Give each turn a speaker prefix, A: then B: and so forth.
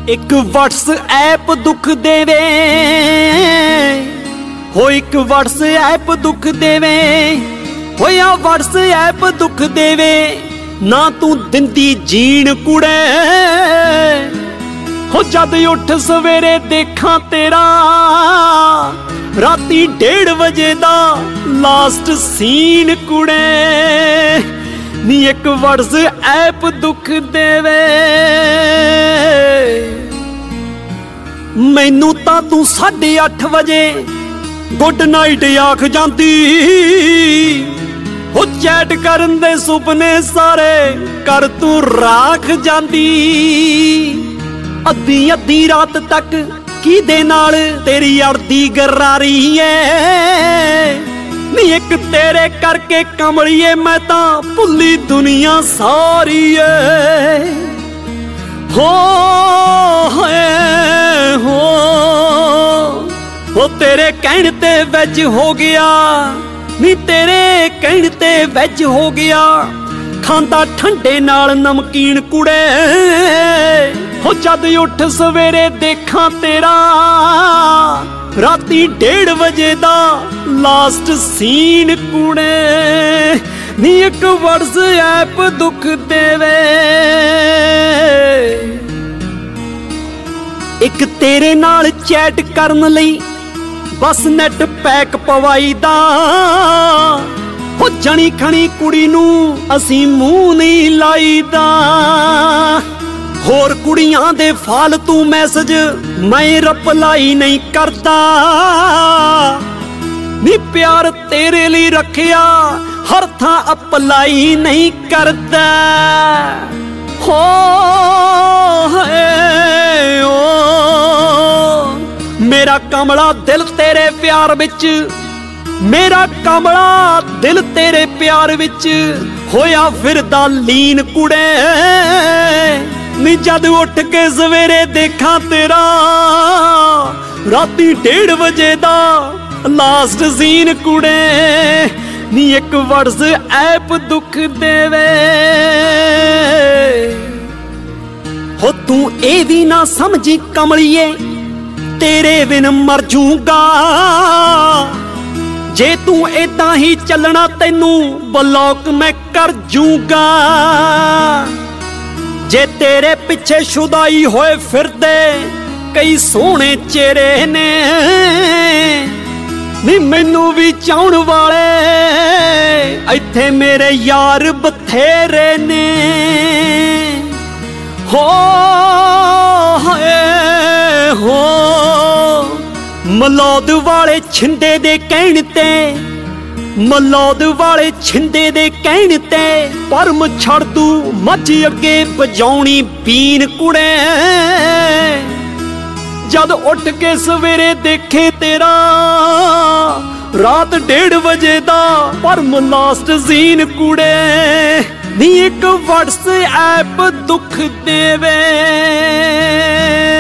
A: एक WhatsApp दुख देवे हो, एक WhatsApp दुख देवे हो, या WhatsApp दुख देवे ना तू दिंदी जीण कुड़े हो। जद उठ सवेरे देखा तेरा राती 1:30 बजे दा लास्ट सीन कुड़े नी एक WhatsApp दुख देवे। मैनू तां तू 8:30 बजे गुड नाइट आख जांदी हो, चैट करन दे सुपने सारे कर तू राख जांदी। अद्धी अद्धी रात तक किदे नाल तेरी अड़दी गरारी है नी एक तेरे करके कमलिए मैं तां भुल्ली दुनिया सारी है। हो तेरे कहण ते वैज हो गया नी, तेरे कहण ते वैज हो गया खांदा ठंडे नाल नमकीन कुड़े हो। जद उठ सवेरे देखा तेरा राती 1:30 बजे दा लास्ट सीन कुड़े नी एक WhatsApp दुख देवे। एक तेरे नाल चैट करन लई बस नेट पैक पवाई दा हो, जनी खणी कुड़ी नू असी मूंह नहीं लाई दा। होर कुड़ियां दे फालतू मैसेज मैं रिप्लाई नहीं करता नी, प्यार तेरे लिए रखिया हर थां अप्लाई नहीं करता। हो मेरा कमला दिल तेरे प्यार विच, मेरा कमला दिल तेरे प्यार विच होया फिरदा लीन कुड़े नी। जद उठ के सवेरे देखा तेरा राती 1:30 बजे दा लास्ट सीन कुड़े नी एक WhatsApp दुख देवे। हो तू ए भी ना समझी कमलिए तेरे बिन मर जूंगा, जे तू इदां ही चलना तैनू ब्लॉक मैं कर जूंगा। जे तेरे पिछे शुदाई होए फिरदे कई सोहने चेहरे ने नी, मैनू भी चाहण वाले इत्थे मेरे यार बथेरे ने। हो मलौद वाले छिंदे दे कहण ते, मलौद वाले छिंदे दे कहण ते परम छड़ तू मझ अगे बजाउणी बीन कुड़े। जद उठ के सवेरे देखे तेरा रात 1:30 बजे दा परम लास्ट सीन कुड़े नी एक WhatsApp दुख देवे।